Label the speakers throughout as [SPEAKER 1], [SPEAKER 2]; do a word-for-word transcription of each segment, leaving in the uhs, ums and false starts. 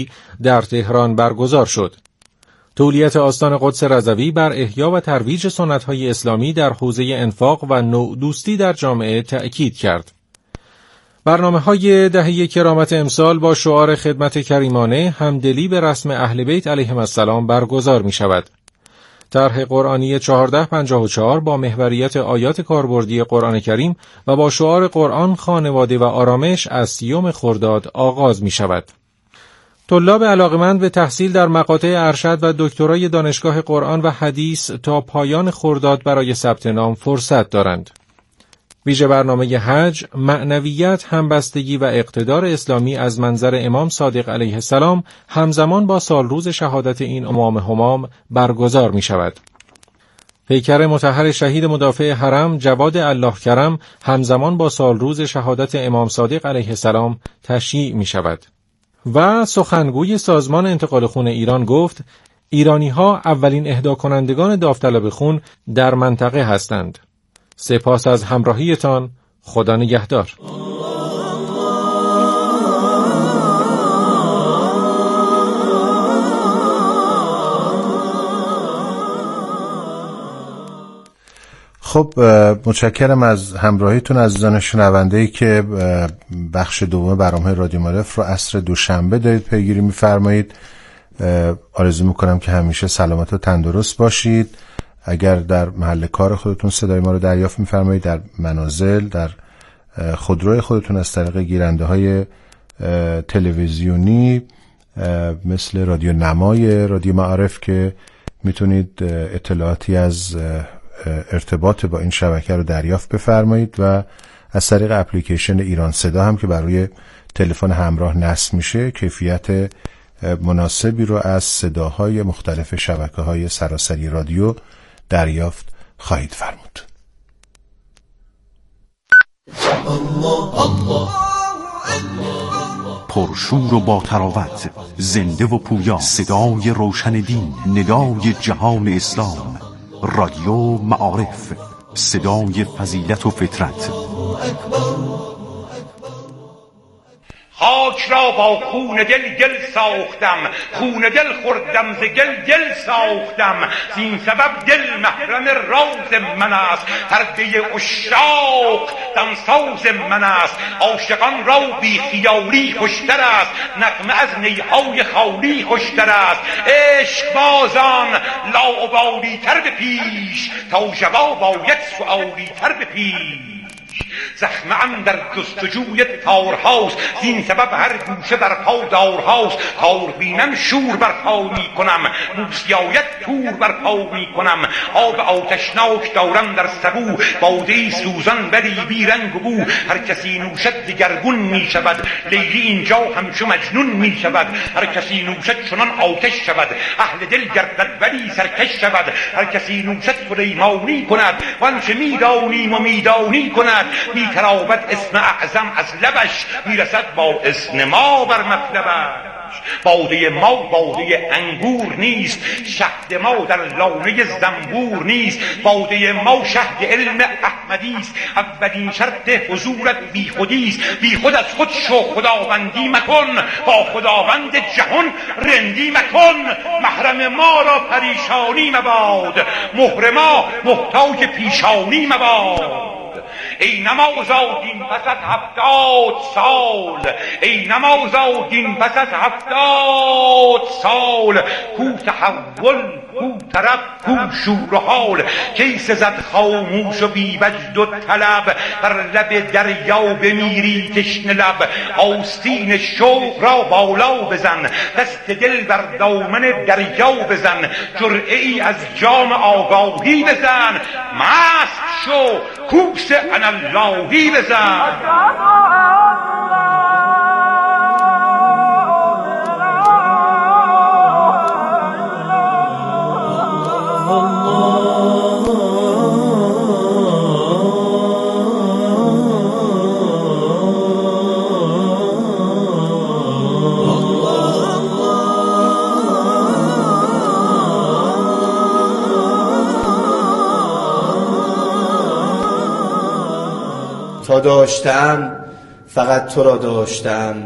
[SPEAKER 1] در تهران برگزار شد. تولیت آستان قدس رضوی بر احیا و ترویج سنت‌های اسلامی در حوزه انفاق و نوع-دوستی در جامعه تأکید کرد. برنامه‌های دهه کرامت امسال با شعار خدمت کریمانه، همدلی به رسم اهل بیت علیهم السلام برگزار می‌شود. طرح قرآنی چهارده پنجاه و چهار با محوریت آیات کاربردی قرآن کریم و با شعار قرآن، خانواده و آرامش از سیوم خرداد آغاز می‌شود. طلاب علاقمند به تحصیل در مقاطع ارشد و دکترای دانشگاه قرآن و حدیث تا پایان خرداد برای ثبت نام فرصت دارند. ویژه برنامه حج، معنویت، همبستگی و اقتدار اسلامی از منظر امام صادق علیه السلام همزمان با سالروز شهادت این امام همام برگزار می شود. پیکر مطهر شهید مدافع حرم جواد الله کرم همزمان با سالروز شهادت امام صادق علیه السلام تشییع می شود. و سخنگوی سازمان انتقال خون ایران گفت ایرانی‌ها اولین اهدا کنندگان داوطلب خون در منطقه هستند. سپاس از همراهیتان. خدا نگهدار.
[SPEAKER 2] خب متشکرم از همراهیتون عزیزان شنونده‌ای که بخش دوم برنامه رادیو معارف رو عصر دوشنبه دارید پیگیری می‌فرمایید. آرزو می‌کنم که همیشه سلامت و تندرست باشید. اگر در محل کار خودتون صدای ما رو دریافت می‌فرمایید، در منازل، در خودروی خودتون از طریق گیرنده‌های تلویزیونی مثل رادیو نمای رادیو معارف که میتونید اطلاعاتی از ارتباط با این شبکه رو دریافت بفرمایید و از طریق اپلیکیشن ایران صدا هم که بر روی تلفن همراه نصب میشه کیفیت مناسبی رو از صداهای مختلف شبکه‌های سراسری رادیو دریافت خواهید فرمود.
[SPEAKER 3] پرشور و با تراوت، زنده و پویا، صدای روشن دین، ندای جهان اسلام، رادیو معارف، صدای فضیلت و فطرت.
[SPEAKER 4] خاک را با خون دل گل ساختم، خون دل خوردم ز گل گل ساختم، زین سبب دل محرم راز من است، پرده عشاق دمساز من است. عاشقان را بی خیالی خوشتر است، نغمه از نیهای خالی خوشتر است. عشق بازان لاابالی تر به پیش، تا جواب باید سؤالی تر به پیش. زخمه‌ام در جستجوی تارهاست، زین سبب هر گوشه در پا دارهاست. تار بینم شور برپا می کنم، موسیایت تور برپا می کنم. آب آتشناک دارم در سبو، باده‌ای سوزان ولی بی رنگ و بو. هر کسی نوشد دگرگون می شود، لیلی اینجا همچو مجنون می شود. هر کسی نوشد چنان آتش شود، اهل دل گردد ولی سرکش شود. هر کسی نوشد سلیمانی کند، وانچه می دانیم و می دانی کند. می تراود اسم اعظم از لبش، می رسد با اسم ما بر مطلبش. باده ما باده انگور نیست، شهد ما در لانه زنبور نیست. باده ما شهد علم احمدی است، اولین شرط حضورت بی خودی است. بی خود از خود شو، خداوندی مکن، با خداوند جهان رندی مکن. محرم ما را پریشانی مباد، مهر ما محتاج پیشانی مباد. ای نمازادین پس از هفتاد سال، ای نمازادین پس از هفتاد سال. کو تحول، کو طرب، کو شور و حال. کی سزد خاموش و بی وجد و طلب، بر لب دریا بمیری تشنه لب. آستین شوق را بالا بزن، دست دل بر دامن دریا بزن. جرعه ای از جام آگاهی بزن، مست شو کوس اناللهی بزن.
[SPEAKER 5] تا داشتم فقط تو را داشتم،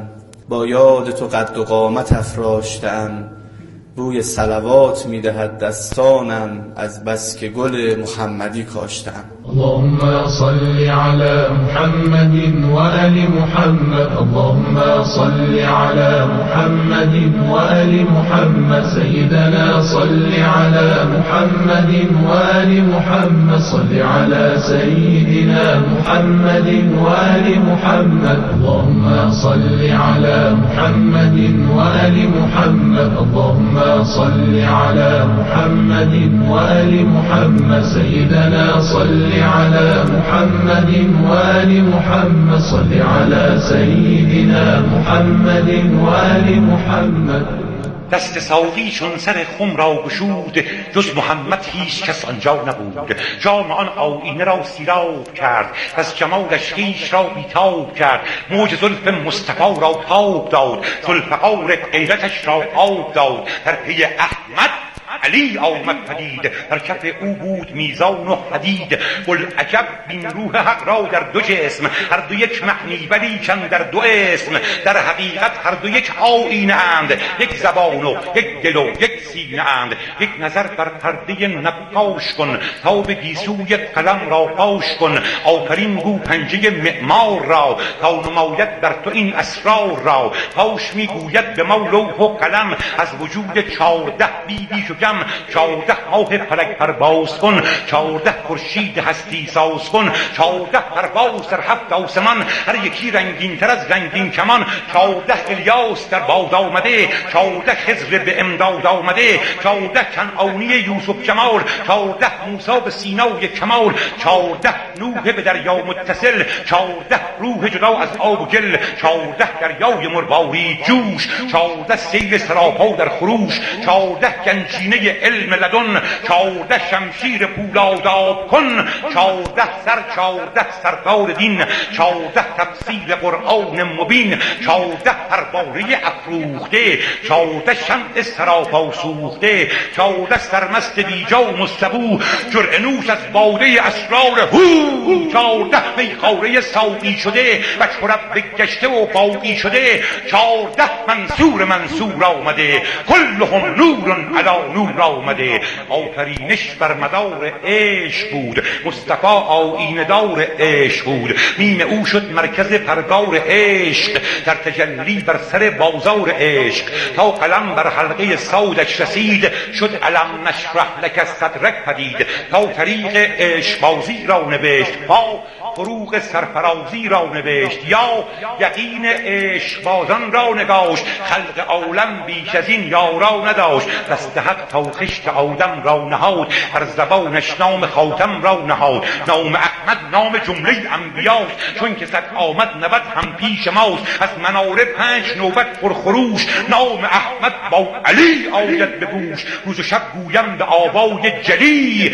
[SPEAKER 5] با یاد تو قد و قامت افراشته‌ام، بوی صلوات میدهد دستانم از بس که گل محمدی کاشته‌ام.
[SPEAKER 6] اللهم صل على محمد وآل محمد، اللهم صل على محمد وآل محمد، سيدنا صل على محمد وآل محمد، صل على سيدنا محمد وآل محمد، اللهم صل على محمد وآل محمد، اللهم صل على محمد وآل محمد، سيدنا صل على محمد وآل محمد، صل على سيدنا محمد وآل محمد.
[SPEAKER 4] دست ساقی چون سر خم را گشود، جز محمد هیچ کس آنجا نبود. جام آن آیینه را سیراب کرد، از جمالش خویش را بیتاب کرد. موج زلف مصطفی را تاب داد، ذوالفقار غیرتش را آب داد. در پی احمد علی آمد پدید، در کف او بود میزان و حدید. بوالعجب بین روح حق را در دو جسم، هر دو یک معنی ولیکن در دو اسم. در حقیقت هر دو یک آیینه اند، یک زبان و یک دل و یک سینه اند. یک نظر بر پرده نقاش کن، تا به گیسوی قلم را پاش کن. آفرین گو پنجه معمار را، تا نماید بر تو این اسرار را. پاش میگوید به ما لوح و قلم، از وجود چارده بیبی شکم. چارده ماه فلک پرواز کن، چارده خورشید هستی ساز کن. چارده پرواز در هفت آسمان، هر یکی رنگین تر از رنگین کمان. چارده الیاس در باد آمده، چارده خضر به امداد آمده. چارده کنعانی یوسف جمال، چارده موسی به سینای کمال. چارده نوح به دریا متصل، چارده روح جدا از آب و گل. چارده دریای مرواری جوش، چارده سیل سراپا در خروش. چارده گنجینه علم لدن، چارده شمشیر پولاداب کن. چارده سر چارده سردار دین، چارده تفصیل قرآن مبین. چارده پروانه افروخته، چارده شمع سراپا سوخته. چارده سرمست بیجا و مستبو، جرعه نوش از باده اسرار هو. چارده میخواره ساقی شده، و چرب بگشته و باقی شده. چارده منصور منصور آمده، کلهم نورن علی نور آمده. آفرینش بر مدار عشق بود، مصطفی آیینه دار عشق بود. میم او شد مرکز پرگار عشق، در تجلی بر سر بازار عشق. تا قلم بر حلقه سودش رسید، شد علم نشرح لک صدرک پدید. تا طریق عشق بازی را نوشت، پا فروغ سرفرازی را نوشت. یا یقین عشق بازان را نگاشت، خلق عالم بیش از این یارا نداشت. دست حق تا خشت آدم را نهاد، بر زبانش نام خاتم را نهاد. نام احمد نام جمله انبیاست، چون که صد آمد نبد هم پیش ماست. از مناره پنج نوبت پرخروش، نام احمد با علی آید به گوش. روز و شب گویم به آوای جلی،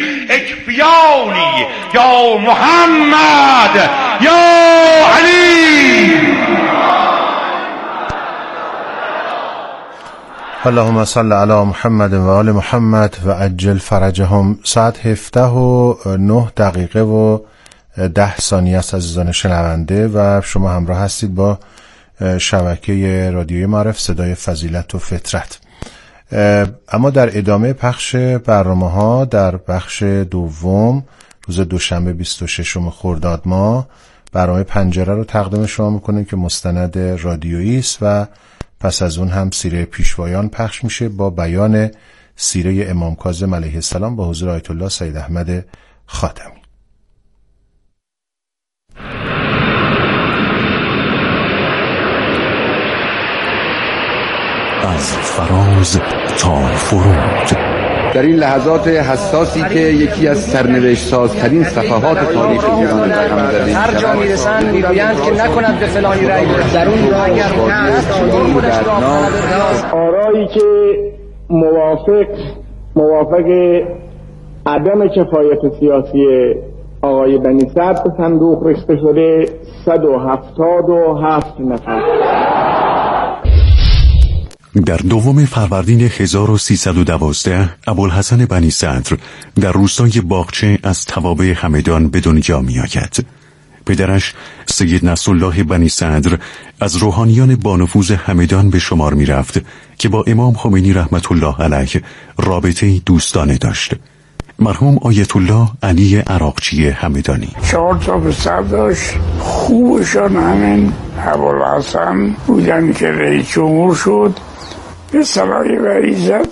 [SPEAKER 4] اکفیانی یا محمد یا علی.
[SPEAKER 2] اللهم صل علی محمد و آل محمد و عجل فرجهم. ساعت هفده و نه دقیقه و ده ثانیه است عزیزان شنونده، و شما همراه هستید با شبکه رادیوی معارف صدای فضیلت و فطرت. اما در ادامه پخش برنامه ها در بخش دوم روز دوشنبه بیست و ششم خرداد ماه برنامه پنجره رو تقدیم شما میکنیم که مستند رادیویی است، و پس از اون هم سیره پیشوایان پخش میشه با بیان سیره امام کاظم علیه السلام با حضور آیت الله سید احمد خاتمی.
[SPEAKER 3] از فراز تا فرود،
[SPEAKER 7] در این لحظات حساسی که یکی از سرنوشت سازترین صفحات تاریخ ایران رقم زده
[SPEAKER 8] هر جا میرسند میگویند که نکند به فلانی رأی در اون را اگر
[SPEAKER 9] آرایی که موافق موافق عدم کفایت سیاسی آقای بنی صدر به صندوق ریخته شده صد و هفتاد و هفت نفر.
[SPEAKER 3] در دوم فروردین هزار و سیصد و دوازده ابوالحسن بنی صدر در روستای باغچه از توابع همدان به دنیا می آید. پدرش سید نصرالله بنی صدر از روحانیان بانفوذ همدان به شمار می رفت که با امام خمینی رحمت الله علیه رابطه دوستانه داشت. مرحوم آیت الله علی عراقچی همدانی
[SPEAKER 10] چهار تا پسر داشت، خوبشان همین ابوالحسن بودن که رئیس جمهور شد، پسرای وریزت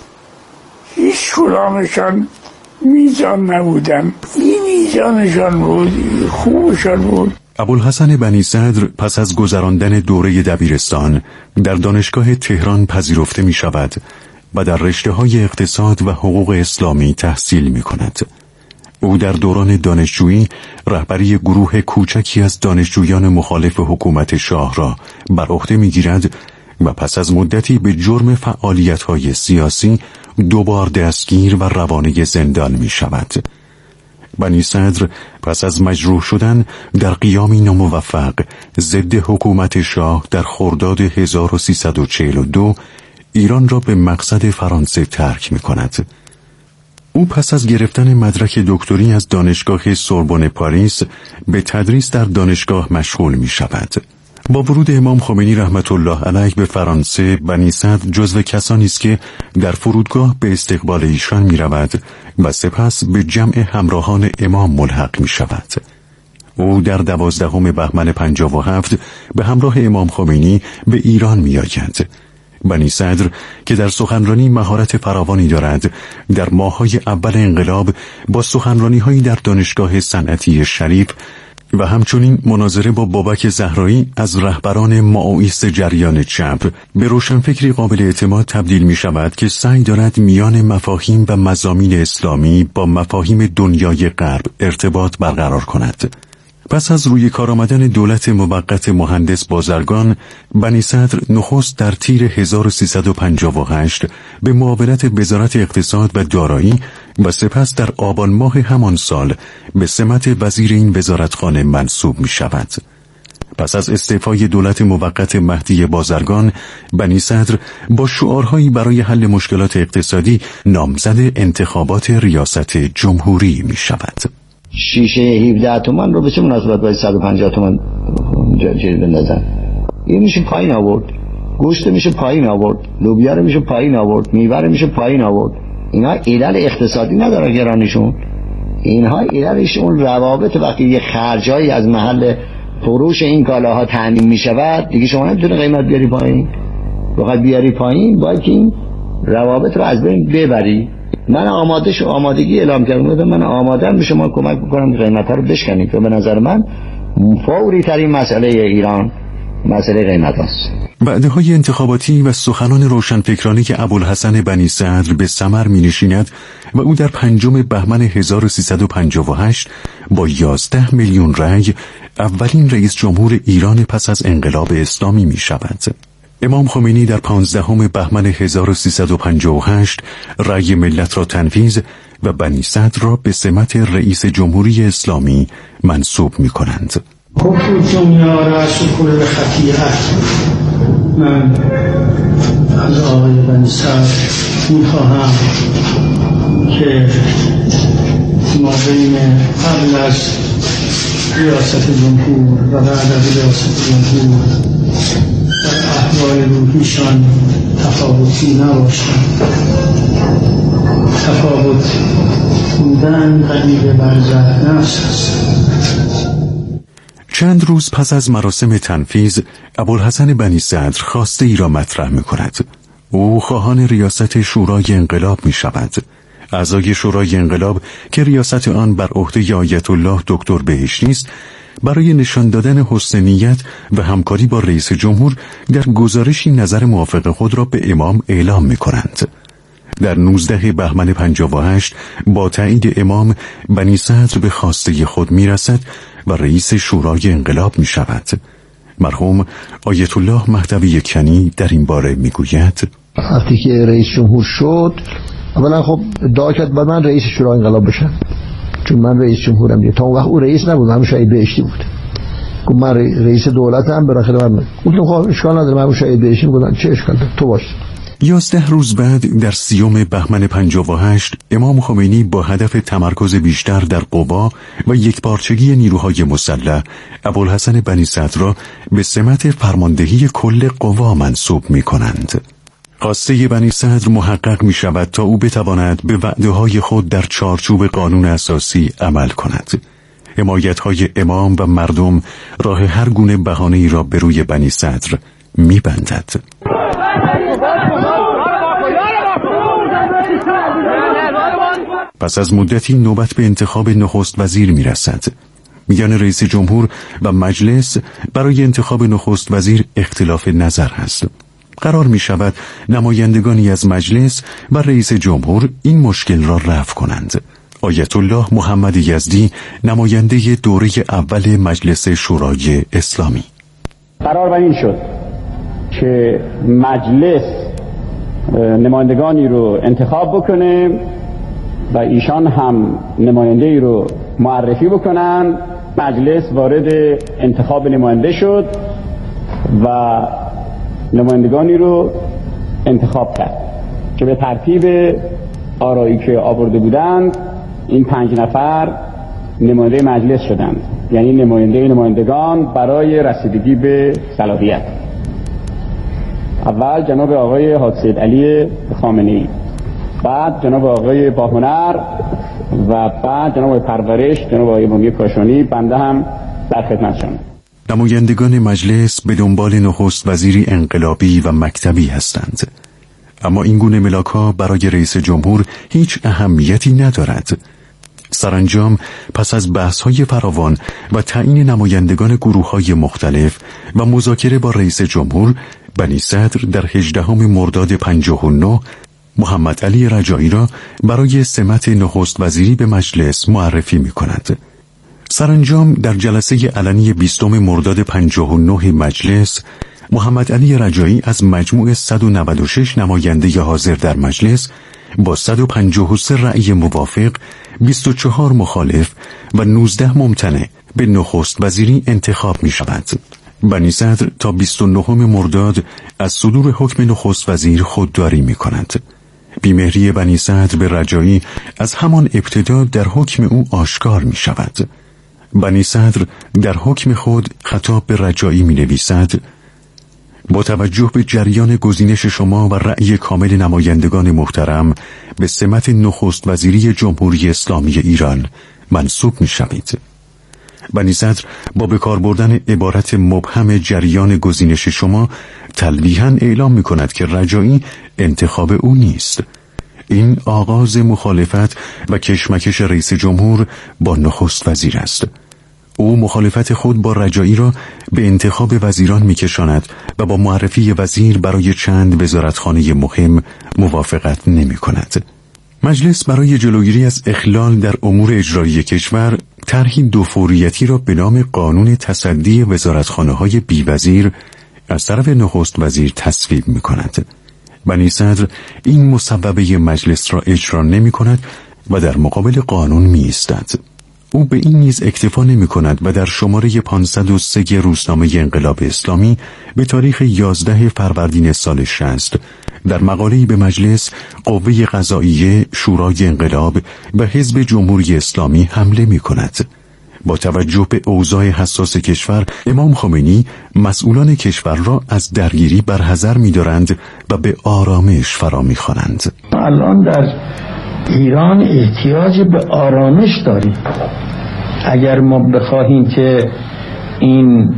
[SPEAKER 10] هیچ کدامشان میزان نبودن، این میزانشان بود، خوبشان بود.
[SPEAKER 3] ابوالحسن بنی صدر پس از گذراندن دوره دبیرستان در دانشگاه تهران پذیرفته می شود و در رشته‌های اقتصاد و حقوق اسلامی تحصیل می کند. او در دوران دانشجویی رهبری گروه کوچکی از دانشجویان مخالف حکومت شاه را بر عهده می گیرد و پس از مدتی به جرم فعالیت‌های سیاسی دوبار دستگیر و روانه زندان می شود. بنی صدر پس از مجروح شدن در قیامی ناموفق ضد حکومت شاه در خرداد هزار و سیصد و چهل و دو ایران را به مقصد فرانسه ترک می کند. او پس از گرفتن مدرک دکتری از دانشگاه سوربن پاریس به تدریس در دانشگاه مشغول می شود. با ورود امام خمینی رحمت الله علیه به فرانسه، بنی صدر جزو کسانی است که در فرودگاه به استقبال ایشان می رود و سپس به جمع همراهان امام ملحق می شود. او در دوازدهم بهمن پنجاه و هفت به همراه امام خمینی به ایران می آید. بنی صدر که در سخنرانی مهارت فراوانی دارد، در ماه‌های اول انقلاب با سخنرانی‌هایی در دانشگاه صنعتی شریف و همچنین مناظره با بابک زهرایی از رهبران مائویست جریان چپ به روشنفکری قابل اعتماد تبدیل می شود که سعی دارد میان مفاهیم و مضامین اسلامی با مفاهیم دنیای غرب ارتباط برقرار کند. پس از روی کار آمدن دولت موقت مهندس بازرگان، بنی صدر نخست در تیر هزار و سیصد و پنجاه و هشت به معاونت وزارت اقتصاد و دارایی و سپس در آبان ماه همان سال به سمت وزیر این وزارتخانه منصوب می شود. پس از استعفای دولت موقت مهدی بازرگان، بنی صدر با شعارهایی برای حل مشکلات اقتصادی نامزد انتخابات ریاست جمهوری می شود.
[SPEAKER 11] شیشه هفده تومن رو به چه مناسبت باید صد و پنجاه تومن جلد بندازن؟ این میشه پایین آورد، گوشت میشه پایین آورد، لوبیا رو میشه پایین آورد، میوه رو میشه پایین آورد. اینا علل اقتصادی نداره گرانیشون، اینها عللشون روابط. وقتی یه خرجایی از محل فروش این کالاها تامین میشود دیگه شما نمیتونه قیمت بیاری پایین. بخواد بیاری پایین باید که این روابط رو از بین ببری. من آماده شو آمادگی اعلام کردم، من آماده‌ام به شما کمک بکنم که قیمت‌ها رو بشکنید. و به نظر من فوری ترین مسئله ایران مسئله قیمت است.
[SPEAKER 3] وعده‌های انتخاباتی و سخنان روشنفکرانه که ابوالحسن بنی صدر به ثمر می‌نشیند و او در پنجم بهمن هزار و سیصد و پنجاه و هشت با یازده میلیون رأی اولین رئیس جمهور ایران پس از انقلاب اسلامی می‌شود. امام خمینی در پانزدهم بهمن هزار و سیصد و پنجاه و هشت رأی ملت را تنفیذ و بنی صدر را به سمت رئیس جمهوری اسلامی منصوب می کنند.
[SPEAKER 6] حکمتون یا رأس کل خطیئت، من از آقای بنی صدر می خواهم که ما بین قبل از ریاست جمهور و بعد از ریاست جمهور در احوال روحیشان تفاوتی نباشد. تفاوت بودن قلیل برزه نفس است.
[SPEAKER 3] چند روز پس از مراسم تنفیذ، ابوالحسن بنی صدر خواسته ای را مطرح می کند. او خواهان ریاست شورای انقلاب می شود. اعضای شورای انقلاب که ریاست آن بر عهده آیت الله دکتر بهشتی است، برای نشان دادن حسن نیت و همکاری با رئیس جمهور در گزارشی نظر موافق خود را به امام اعلام می کنند. در نوزدهم بهمن پنجاه و هشت با تایید امام، بنی صدر به خواسته خود می رسد و رئیس شورای انقلاب می شود. مرحوم آیت الله مهدوی کنی در این باره می گوید:
[SPEAKER 11] وقتی که رئیس جمهور شد، اولا خب ادعا کرد باید من رئیس شورای انقلاب بشم، چون من رئیس جمهورم دیگه. تا اون وقت او رئیس نبود، همون شاید بهشتی بود. گفت من رئیس دولتم، بالاخره من گفتم خب اشکال نداره، من همون شاید بهشتی بودم، چه اشکال داره، تو باش.
[SPEAKER 3] یازده روز بعد در سیوم بهمن پنجاه و هشت امام خمینی با هدف تمرکز بیشتر در قوا و یکپارچگی نیروهای مسلح ابوالحسن بنی صدر را به سمت فرماندهی کل قوا منصوب می کنند. خواسته بنی صدر محقق می شود تا او بتواند به وعده‌های خود در چارچوب قانون اساسی عمل کند. حمایت‌های امام و مردم راه هر گونه بهانه‌ای را به روی بنی صدر می بندد. پس از مدتی نوبت به انتخاب نخست وزیر می رسد. میان رئیس جمهور و مجلس برای انتخاب نخست وزیر اختلاف نظر هست. قرار می شود نمایندگانی از مجلس و رئیس جمهور این مشکل را رفع کنند. آیت الله محمد یزدی نماینده دوره اول مجلس شورای اسلامی:
[SPEAKER 12] قرار بر این شد که مجلس نمایندگانی رو انتخاب بکنه و ایشان هم نماینده ای رو معرفی بکنن. مجلس وارد انتخاب نماینده شد و نمایندگانی رو انتخاب کرد که به ترتیب آرایی که آورده بودند این پنج نفر نماینده مجلس شدند، یعنی نماینده نمایندگان برای رسیدگی به صلاحیت. اول جناب آقای حاج سید علی خامنه‌ای، بعد جناب آقای باهنر و بعد جناب آقای پرورش، جناب آقای بنی کاشانی. بنده هم در خدمتشان.
[SPEAKER 3] نمایندگان مجلس به دنبال نخست وزیری انقلابی و مکتبی هستند، اما این گونه ملاک‌ها برای رئیس جمهور هیچ اهمیتی ندارد. سرانجام پس از بحث‌های فراوان و تعیین نمایندگان گروه‌های مختلف و مذاکره با رئیس جمهور، بنی صدر در هجدهم مرداد پنجاه و نه محمد علی رجایی را برای سمت نخست وزیری به مجلس معرفی می‌کند. سرانجام در جلسه علنی بیستم مرداد پنجاه و نه مجلس، محمد علی رجایی از مجموع صد و نود و شش نماینده حاضر در مجلس با صد و پنجاه و سه رأی موافق، بیست و چهار مخالف و نوزده ممتنع به نخست وزیری انتخاب می شود. بنی صدر تا بیست و نه مرداد از صدور حکم نخست وزیر خودداری می کند. بیمهری بنی صدر به رجایی از همان ابتدا در حکم او آشکار می شود. بنی صدر در حکم خود خطاب به رجایی می نویسد: با توجه به جریان گزینش شما و رأی کامل نمایندگان محترم به سمت نخست وزیری جمهوری اسلامی ایران منصوب می شوید. بنی صدر با به کار بردن عبارت مبهم جریان گزینش شما تلویحاً اعلام می کند که رجایی انتخاب او نیست. این آغاز مخالفت و کشمکش رئیس جمهور با نخست وزیر است. او مخالفت خود با رجایی را به انتخاب وزیران می‌کشاند و با معرفی وزیر برای چند وزارتخانه مهم موافقت نمی‌کند. مجلس برای جلوگیری از اخلال در امور اجرایی کشور طرحی دو فوریتی را به نام قانون تصدی وزارتخانه‌های بی‌وزیر از طرف نخست وزیر تصویب می‌کند. بنی صدر این مصوبه مجلس را اجرا نمی‌کند و در مقابل قانون می‌ایستد. او به این نیز اکتفا نمی کند و در شماره پانصد و سه روزنامه انقلاب اسلامی به تاریخ یازده فروردین سال شصت در مقاله‌ای به مجلس، قوه قضاییه، شورای انقلاب و حزب جمهوری اسلامی حمله می کند. با توجه به اوضاع حساس کشور، امام خمینی مسئولان کشور را از درگیری برحذر می دارند و به آرامش فرا می خوانند.
[SPEAKER 6] الان در ایران احتیاج به آرامش داریم. اگر ما بخواهیم که این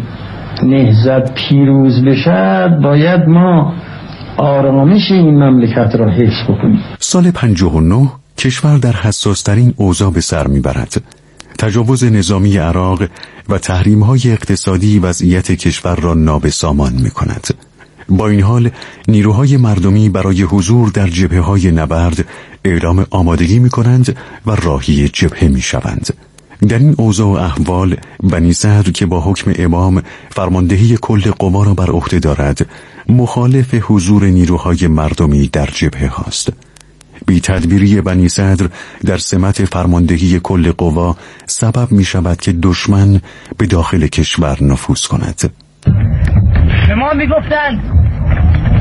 [SPEAKER 6] نهضت پیروز بشد، باید ما آرامش این مملکت را حفظ بکنیم.
[SPEAKER 3] سال پنجاه و نه کشور در حساسترین اوضاع به سر میبرد. تجاوز نظامی عراق و تحریم‌های اقتصادی وضعیت کشور را نابسامان می‌کند. با این حال نیروهای مردمی برای حضور در جبهه‌های نبرد اعلام آمادگی می‌کنند و راهی جبهه می‌شوند. در این اوضاع و احوال بنی صدر که با حکم امام فرماندهی کل قوا را بر عهده دارد، مخالف حضور نیروهای مردمی در جبهه هاست. بی تدبیری بنی صدر در سمت فرماندهی کل قوا سبب می شود که دشمن به داخل کشور نفوذ کند.
[SPEAKER 8] به ما می گفتند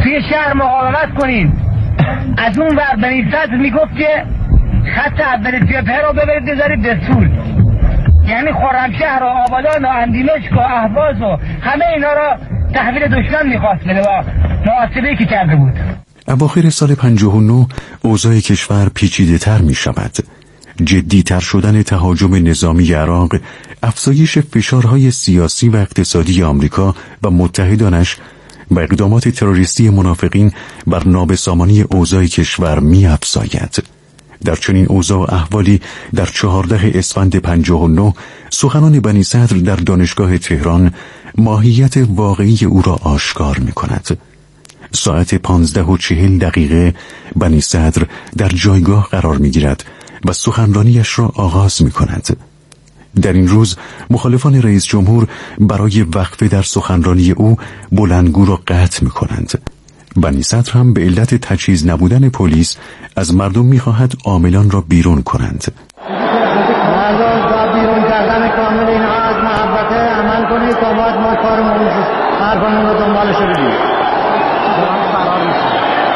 [SPEAKER 13] توی شهر مقاومت کنین. از اون ور بنی صدر میگفت که خط اول جبهه رو ببرید بذارید به سود، یعنی خرمشهر و آبادان و اندیمشک و اهواز و همه اینا رو تحویل دشمن میخواست بده و محاسبه‌ای که کرده بود.
[SPEAKER 3] اواخر سال پنجاه و نه اوضاع کشور پیچیده تر می شود. جدی تر شدن تهاجم نظامی عراق، افزایش فشارهای سیاسی و اقتصادی آمریکا و متحدانش و اقدامات تروریستی منافقین بر نابسامانی اوضاع کشور می افزاید. در چنین اوضاع و احوالی در چهاردهم اسفند پنجاه و نه سخنان بنی صدر در دانشگاه تهران ماهیت واقعی او را آشکار می کند. ساعت پانزده و چهل دقیقه بنی صدر در جایگاه قرار می گیرد و سخنرانیش را آغاز می کند. در این روز مخالفان رئیس جمهور برای وقفه در سخنرانی او بلندگو را قطع می کنند. بنی صدر هم به علت تجهیز نبودن پلیس از مردم می خواهد عاملان را بیرون کنند.
[SPEAKER 14] مردم با بیرون کردن کامل اینها از محبت عمل کنید تا باید ما کارمون حرفمون رو دنبالش بدیم. فرار میشه.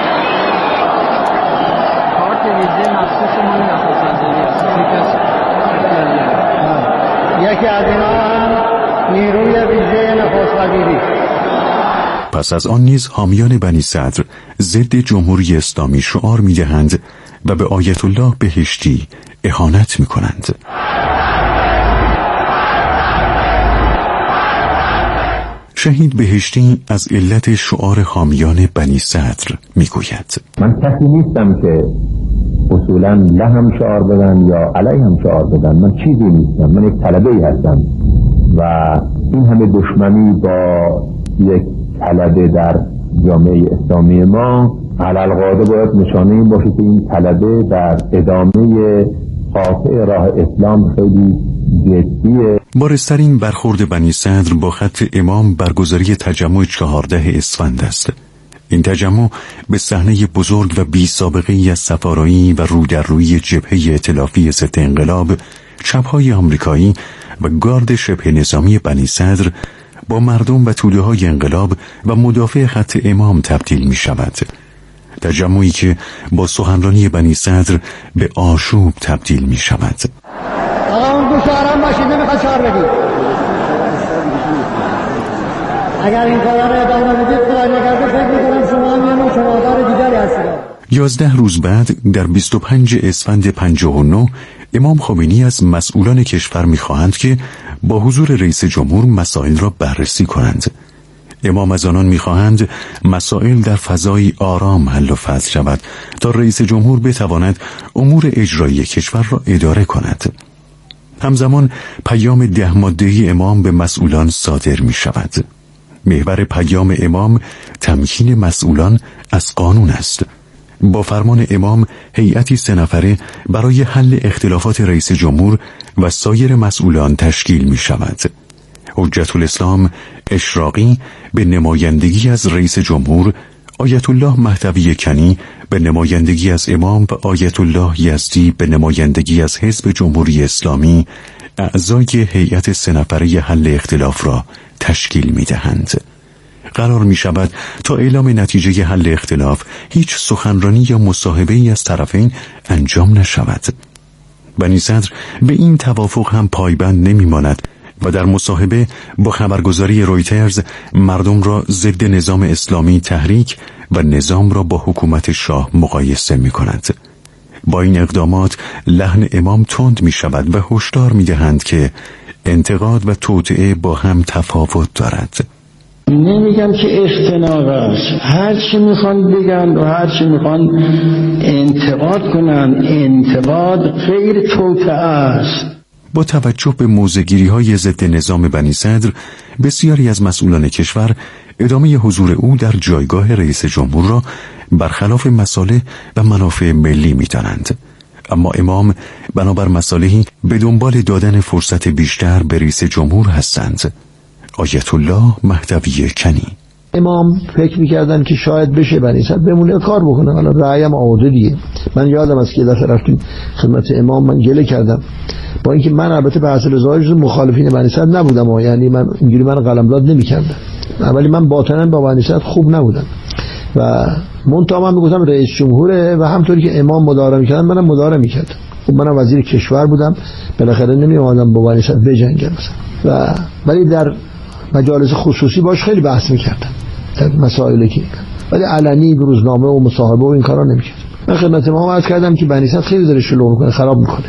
[SPEAKER 14] کارت ویزه مخصوص مال نخست‌وزیری است. یکی از اینا هم نیروی ویژه نخست‌وزیری.
[SPEAKER 3] پس از آن نیز حامیان بنی صدر ضد جمهوری اسلامی شعار می‌دهند و به آیت الله بهشتی اهانت می‌کنند. شهید بهشتی از علت شعار حامیان بنی صدر می‌گوید:
[SPEAKER 15] من کسی نیستم که اصولاً لهم شعار بدن یا علیهم شعار بدن. من چیزی نیستم، من یک طلبه‌ای هستم و این همه دشمنی با یک طلبه در جامعه اسلامی ما علالقاعده باید نشانه این باشه که این طلبه در ادامه قاطع راه اسلام خیلی جدیه.
[SPEAKER 3] بارزترین برخورد بنی صدر با خط امام برگزاری تجمع چهارده اسفند است. این تجمع به صحنه بزرگ و بی سابقه ای از سفارایی و رو در روی جبهه ائتلافی ضد انقلاب، چپ‌های آمریکایی و گارد شبه نظامی بنی صدر با مردم و توده‌های انقلاب و مدافع خط امام تبدیل می شود. تجمعی که با سخنرانی بنی صدر به آشوب تبدیل می شود.
[SPEAKER 14] آقا اون دو شعرم باشید، نمیخواد شعر بدید. اگر این کارا رو ادامه بدید خدای نگهدار فکر می‌کنم شما هم یه نوع شماردار دیگری هستید.
[SPEAKER 3] یازده روز بعد در بیست و پنج اسفند پنجاه و نه امام خمینی از مسئولان کشور می‌خواهند که با حضور رئیس جمهور مسائل را بررسی کنند. امام از آنان می‌خواهند مسائل در فضای آرام حل و فصل شود تا رئیس جمهور بتواند امور اجرایی کشور را اداره کند. همزمان پیام ده ماده‌ای امام به مسئولان صادر می‌شود. محور پیام امام تمکین مسئولان از قانون است. با فرمان امام هیئتی سه نفره برای حل اختلافات رئیس جمهور و سایر مسئولان تشکیل می شود. حجت الاسلام اشراقی به نمایندگی از رئیس جمهور، آیت الله مهدوی کنی به نمایندگی از امام و آیت الله یزدی به نمایندگی از حزب جمهوری اسلامی اعضای هیئت سه نفره حل اختلاف را تشکیل می دهند. قرار می شود تا اعلام نتیجه حل اختلاف هیچ سخنرانی یا مصاحبه‌ای از طرفین انجام نشود. بنی صدر به این توافق هم پایبند نمی ماند و در مصاحبه با خبرگزاری رویترز مردم را ضد نظام اسلامی تحریک و نظام را با حکومت شاه مقایسه می کند. با این اقدامات لحن امام تند می شود و هشدار می دهند که انتقاد و توطئه با هم تفاوت دارد.
[SPEAKER 6] نمیگم که اختلاف است، هر چی میخوان بگن و هر چی میخوان انتقاد کنن، انتقاد غیر توطئه است.
[SPEAKER 3] با توجه به موضع‌گیری های ضد نظام بنی صدر، بسیاری از مسئولان کشور ادامه حضور او در جایگاه رئیس جمهور را برخلاف مصالح و منافع ملی می‌دانند. اما امام بنابر مصالحی به دنبال دادن فرصت بیشتر به رئیس جمهور هستند. آیت الله مهدوی کنی:
[SPEAKER 11] امام فکر می‌کردن که شاید بشه بنی صدر بمونه کار بکنه، حالا رأیم آماده دیگه. من یادم از که دفعه رفتیم خدمت امام، من گله کردم، با اینکه من البته به اصل ظاهرش مخالفین بنی صدر نبودم و یعنی من اینجوری من قلمداد نمی‌کردم، ولی من باطنا با بنی صدر خوب نبودم.
[SPEAKER 16] و منتها من میگفتم رئیس جمهوره و همطوری که امام مدارا میکردن منم مدارا میکردم. منم وزیر کشور بودم، بالاخره نمی اومدم با بنی صدر بجنگم مثلا. و ولی در مجالس خصوصی باش خیلی بحث میکردم در مسائلی که، ولی علنی روزنامه و مصاحبه و این کارا نمیکردم. من خدمت امام عرض کردم که بنی صدر خیلی داره شلوغ میکنه، خراب میکنه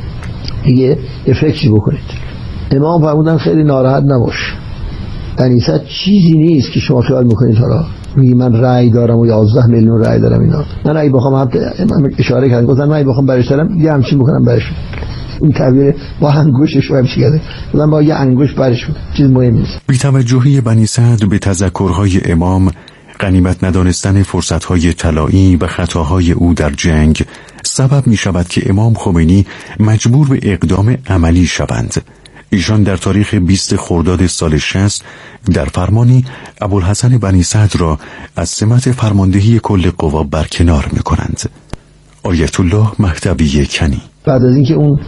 [SPEAKER 16] دیگه، یه فکری بکنید. امام فرمودن خیلی ناراحت نباش، بنی صدر چیزی نیست که شما خیال میکنید حالا میگی من رأی دارم و یازده میلیون رأی دارم اینا. من اگه بخوام هم اشاره کردم گفتن من اگه بخوام برش دارم یه همچین بکنم برش. این تعبیر با انگشتش رو همچین کرده، من با یه انگشت برش میکنم، چیز مهم نیست.
[SPEAKER 3] بی‌توجهی بنی صدر به تذکرهای امام، غنیمت ندانستن فرصتهای طلایی و خطاهای او در جنگ سبب می شود که امام خمینی مجبور به اقدام عملی شوند. ایشان در تاریخ بیست خرداد سال شصت در فرمانی ابوالحسن بنی صدر را از سمت فرماندهی کل قوا برکنار می کنند. آیت الله مهدوی کنی
[SPEAKER 16] بعد از اینکه اون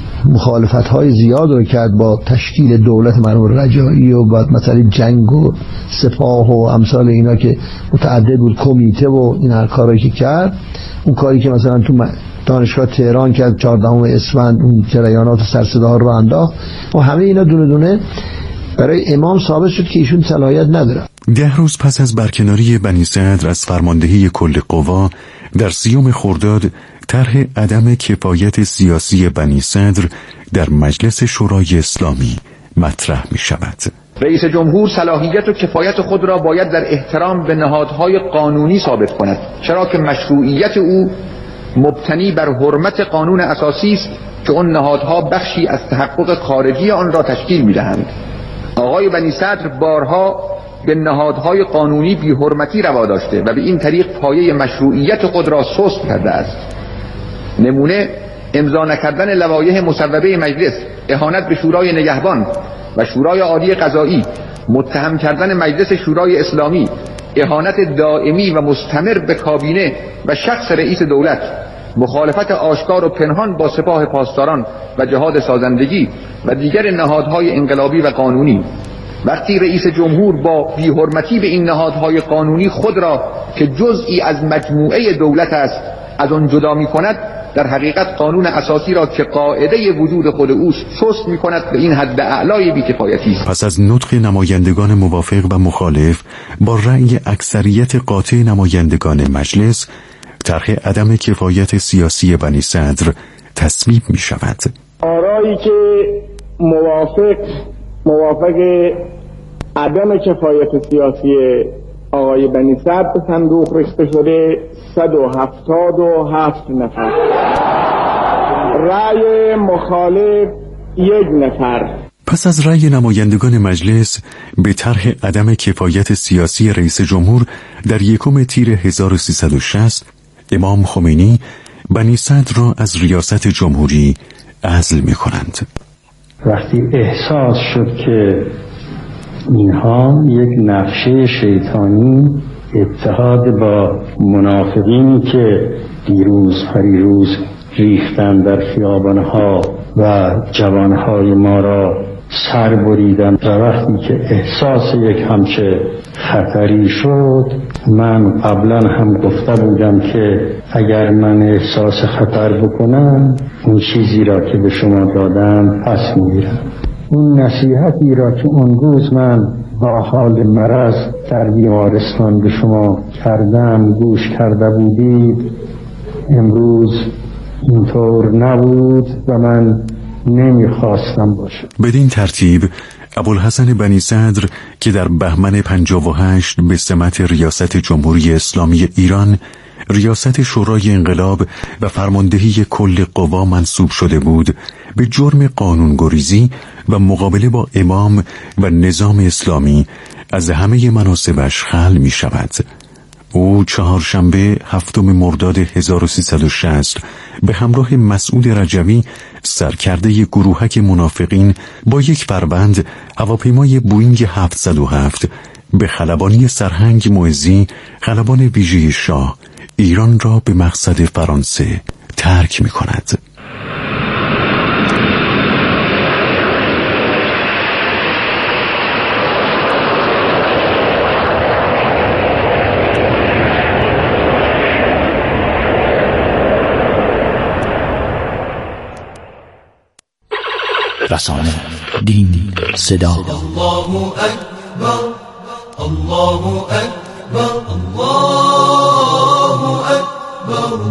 [SPEAKER 16] مخالفت های زیاد رو کرد با تشکیل دولت مرحوم رجایی و بعد مثلا جنگ و سپاه و امثال اینا که متعدد بود، کمیته و این هر کاری که کرد، اون کاری که مثلا تو دانشگاه تهران کرد چهاردهم اسفند اون جریانات سرصداها رو انداخت و همه اینا دونه دونه برای امام ثابت شد که ایشون صلاحیت نداره.
[SPEAKER 3] ده روز پس از برکناری بنی صدر از فرماندهی کل قوا در سیوم خرداد طرح عدم کفایت سیاسی بنی صدر در مجلس شورای اسلامی مطرح می شود.
[SPEAKER 7] رئیس جمهور صلاحیت و کفایت خود را باید در احترام به نهادهای قانونی ثابت کند، چرا که مشروعیت او مبتنی بر حرمت قانون اساسی است که اون نهادها بخشی از تحقق خارجی آن را تشکیل می‌دهند. آقای بنی صدر بارها به نهادهای قانونی بی حرمتی روا داشته و به این طریق پایه مشروعیت خود را سست کرده است. نمونه امضا نکردن لوایح مصوبه مجلس، اهانت به شورای نگهبان و شورای عالی قضایی، متهم کردن مجلس شورای اسلامی، اهانت دائمی و مستمر به کابینه و شخص رئیس دولت، مخالفت آشکار و پنهان با سپاه پاسداران و جهاد سازندگی و دیگر نهادهای انقلابی و قانونی. وقتی رئیس جمهور با بی‌حرمتی به این نهادهای قانونی خود را که جزئی از مجموعه دولت است از آن جدا می کند، در حقیقت قانون اساسی را که قاعده وجود خود اوست سست می کند و این حد اعلای بی‌کفایتی است.
[SPEAKER 3] پس از نطق نمایندگان موافق و مخالف با رأی اکثریت قاطع نمایندگان مجلس، طرح عدم کفایت سیاسی بنی صدر تصویب می شود.
[SPEAKER 9] آرایی که موافق موافق عدم کفایت سیاسی آقای بنی صدر به صندوق ریخته شده صد و هفتاد و هفت نفر، رأی مخالف یک نفر.
[SPEAKER 3] پس از رأی نمایندگان مجلس به طرح عدم کفایت سیاسی رئیس جمهور در یکم تیر هزار و سیصد و شصت، امام خمینی بنی صدر را از ریاست جمهوری عزل می کنند.
[SPEAKER 6] وقتی احساس شد که اینها یک نقشه شیطانی اتحاد با منافقینی که دیروز پریروز ریختن در خیابانها و جوانهای ما را سر بریدن و وقتی که احساس یک همچه خطری شد، من قبلا هم گفته بودم که اگر من احساس خطر بکنم اون چیزی را که به شما دادم پس میگیرم. اون نصیحتی را که اون روز من با حال مرض در بیمارستان به شما کردم گوش کرده بودید، امروز اینطور نبود و من نمیخواستم باشه.
[SPEAKER 3] بدین ترتیب ابوالحسن بنی صدر که در بهمن پنجاه و هشت به سمت ریاست جمهوری اسلامی ایران، ریاست شورای انقلاب و فرماندهی کل قوا منصوب شده بود، به جرم قانونگریزی و مقابله با امام و نظام اسلامی از همه مناصبش خلع می شود. او چهارشنبه هفتم مرداد هزار و سیصد و شصت به همراه مسعود رجوی سرکرده گروهک منافقین با یک فروند هواپیمای بوینگ هفتصد و هفت به خلبانی سرهنگ معزی، خلبان ویژه شاه، ایران را به مقصد فرانسه ترک می کند.
[SPEAKER 17] رسانه، دین، صدا.
[SPEAKER 18] الله اکبر، الله اکبر، الله اکبر.